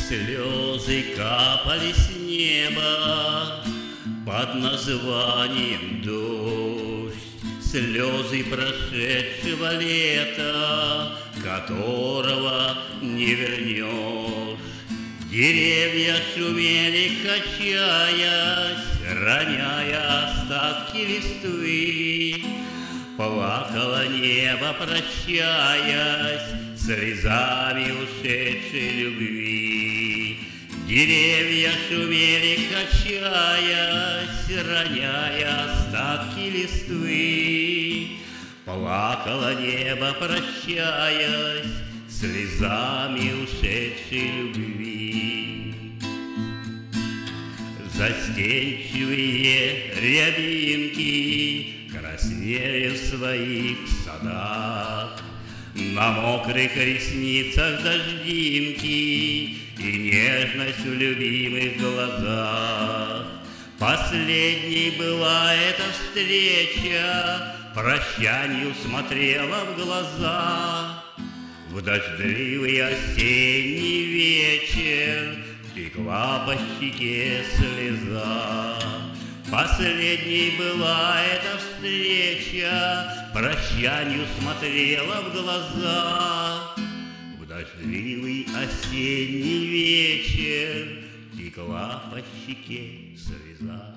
Слезы капали с неба под названием дождь, слезы прошедшего лета, которого не вернешь. Деревья шумели, качаясь, роняя остатки листвы. Плакало небо, прощаясь, слезами ушедшей любви. Деревья шумели, качаясь, роняя остатки листвы. Плакало небо, прощаясь, слезами ушедшей любви. Застенчивые рябинки краснели в своих садах, на мокрых ресницах дождинки и нежность в любимых глазах. Последней была эта встреча, прощанью смотрела в глаза. В дождливый осенний вечер текла по щеке слеза. Последней была эта встреча, прощанью смотрела в глаза. В дождливый осенний вечер текла по щеке слеза.